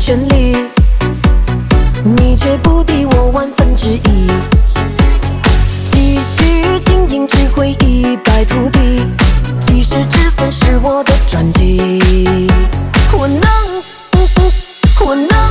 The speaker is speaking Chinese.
权利，你却不敌我1/1000。继续经营只会一败涂地，即使止损是我的传奇。我能。